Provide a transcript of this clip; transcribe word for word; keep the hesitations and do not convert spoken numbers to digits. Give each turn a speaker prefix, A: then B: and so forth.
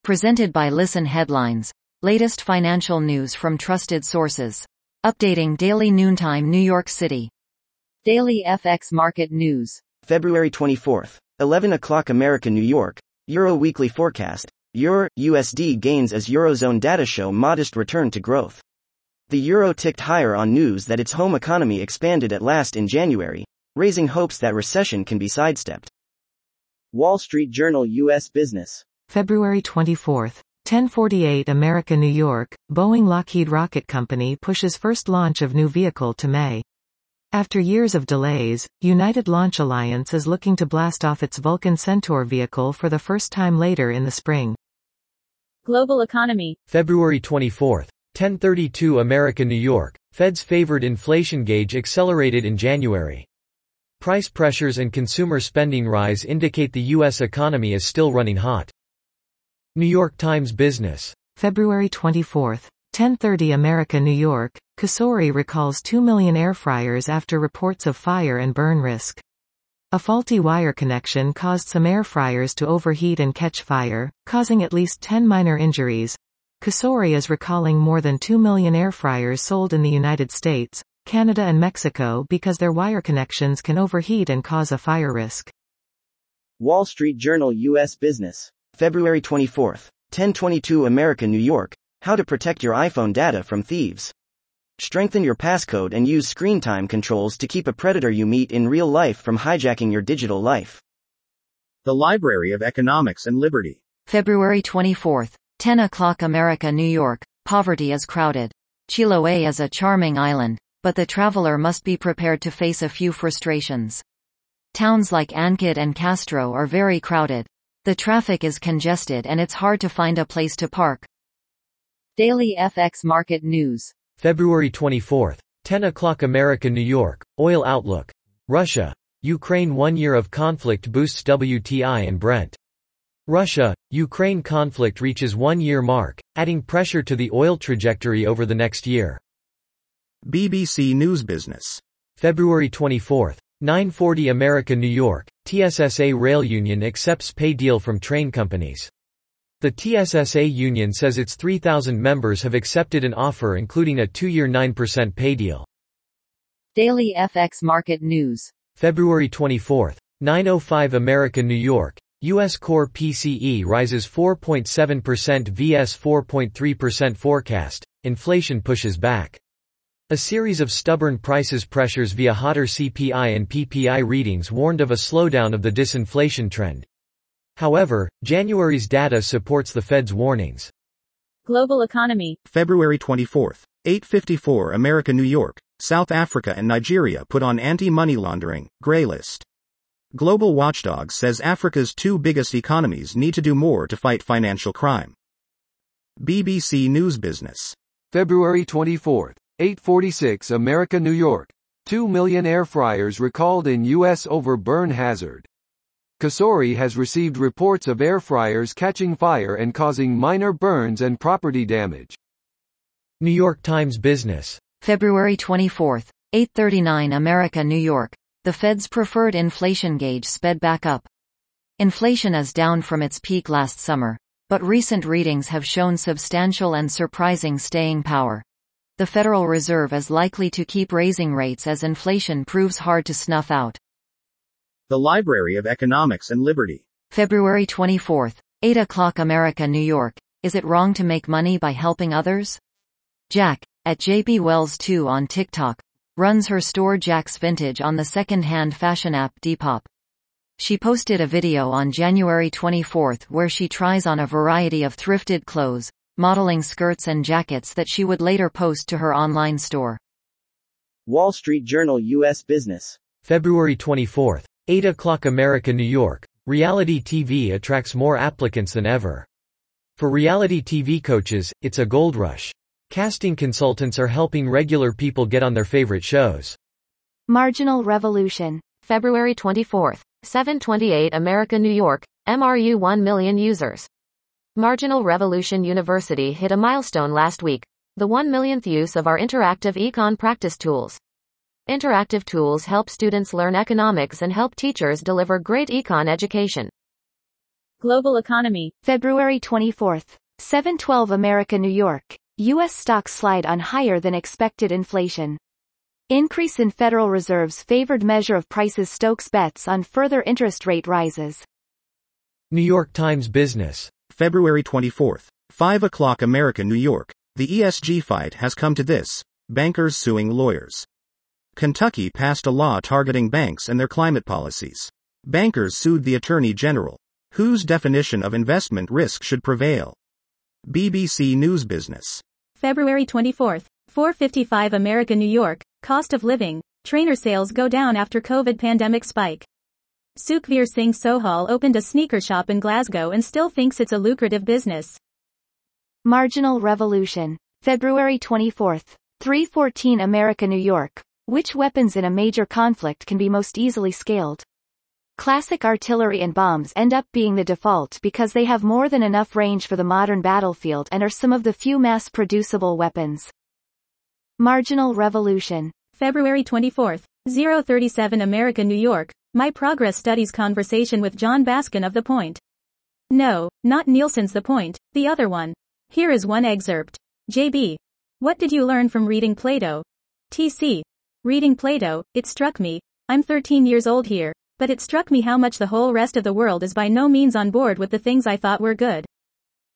A: Presented by Listen Headlines. Latest financial news from trusted sources. Updating daily noontime New York City. Daily F X Market News.
B: February twenty-fourth, eleven o'clock America New York, Euro Weekly Forecast. Euro U S D gains as Eurozone data show modest return to growth. The euro ticked higher on news that its home economy expanded at last in January, raising hopes that recession can be sidestepped. Wall Street Journal U S Business.
C: February twenty-fourth, ten forty-eight America New York, Boeing Lockheed Rocket Company pushes first launch of new vehicle to May. After years of delays, United Launch Alliance is looking to blast off its Vulcan Centaur vehicle for the first time later in the spring.
A: Global economy.
D: February twenty-fourth, ten thirty-two America New York, Fed's favored inflation gauge accelerated in January. Price pressures and consumer spending rise indicate the U S economy is still running hot. New York Times Business.
C: February twenty-fourth, ten thirty America New York, Cosori recalls two million air fryers after reports of fire and burn risk. A faulty wire connection caused some air fryers to overheat and catch fire, causing at least ten minor injuries. Cosori is recalling more than two million air fryers sold in the United States, Canada and Mexico because their wire connections can overheat and cause a fire risk.
B: Wall Street Journal U S Business. February twenty-fourth, ten twenty-two America New York, how to protect your iPhone data from thieves. Strengthen your passcode and use screen time controls to keep a predator you meet in real life from hijacking your digital life.
E: The Library of Economics and Liberty.
A: February twenty-fourth, ten o'clock America New York, poverty is crowded. Chiloé is a charming island, but the traveler must be prepared to face a few frustrations. Towns like Ankit and Castro are very crowded. The traffic is congested and it's hard to find a place to park. Daily F X Market News.
D: February twenty-fourth, ten o'clock America New York, Oil Outlook. Russia, Ukraine one year of conflict boosts W T I and Brent. Russia, Ukraine conflict reaches one year mark, adding pressure to the oil trajectory over the next year.
E: B B C News Business.
D: February twenty-fourth, nine forty America New York, T S S A Rail Union accepts pay deal from train companies. The T S S A union says its three thousand members have accepted an offer including a two-year nine percent pay deal.
A: Daily F X Market News.
D: February twenty-fourth, nine oh five America New York, U S core P C E rises four point seven percent versus four point three percent forecast, inflation pushes back. A series of stubborn prices pressures via hotter C P I and P P I readings warned of a slowdown of the disinflation trend. However, January's data supports the Fed's warnings.
A: Global economy.
E: February twenty-fourth, eight fifty-four America New York, South Africa and Nigeria put on anti-money laundering, grey list. Global Watchdog says Africa's two biggest economies need to do more to fight financial crime. B B C News Business.
F: February twenty-fourth, eight forty-six America New York, two million air fryers recalled in U S over burn hazard. Cosori has received reports of air fryers catching fire and causing minor burns and property damage.
D: New York Times Business.
A: February twenty-fourth, eight thirty-nine America New York, the Fed's preferred inflation gauge sped back up. Inflation is down from its peak last summer, but recent readings have shown substantial and surprising staying power. The Federal Reserve is likely to keep raising rates as inflation proves hard to snuff out.
E: The Library of Economics and Liberty.
A: February twenty-fourth, eight o'clock America New York, is it wrong to make money by helping others? Jack, at J P Wells two on TikTok, runs her store Jack's Vintage on the second-hand fashion app Depop. She posted a video on January twenty-fourth where she tries on a variety of thrifted clothes, modeling skirts and jackets that she would later post to her online store.
B: Wall Street Journal U S Business.
D: February twenty-fourth, eight o'clock America New York, reality T V attracts more applicants than ever. For reality T V coaches, it's a gold rush. Casting consultants are helping regular people get on their favorite shows.
G: Marginal Revolution. February twenty-fourth, seven twenty-eight America New York, M R U one million users. Marginal Revolution University hit a milestone last week, the one millionth use of our interactive econ practice tools. Interactive tools help students learn economics and help teachers deliver great econ education.
H: Global economy.
A: February twenty-fourth. seven twelve America New York. U S stocks slide on higher than expected inflation. Increase in Federal Reserve's favored measure of prices stokes bets on further interest rate rises.
D: New York Times Business.
E: February twenty-fourth. five o'clock America New York. The E S G fight has come to this. Bankers suing lawyers. Kentucky passed a law targeting banks and their climate policies. Bankers sued the Attorney General. Whose definition of investment risk should prevail? B B C News Business.
H: February twenty-fourth. four fifty-five America New York. Cost of living. Trainer sales go down after COVID pandemic spike. Sukhveer Singh Sohal opened a sneaker shop in Glasgow and still thinks it's a lucrative business.
A: Marginal revolution. February twenty-fourth. three fourteen America New York. Which weapons in a major conflict can be most easily scaled? Classic artillery and bombs end up being the default because they have more than enough range for the modern battlefield and are some of the few mass-producible weapons. Marginal revolution.
H: February twenty-fourth. zero thirty-seven America New York. My Progress Studies conversation with John Baskin of The Point. No, not Nielsen's The Point, the other one. Here is one excerpt. J B. What did you learn from reading Plato? T C. Reading Plato, it struck me. I'm thirteen years old here, but it struck me how much the whole rest of the world is by no means on board with the things I thought were good.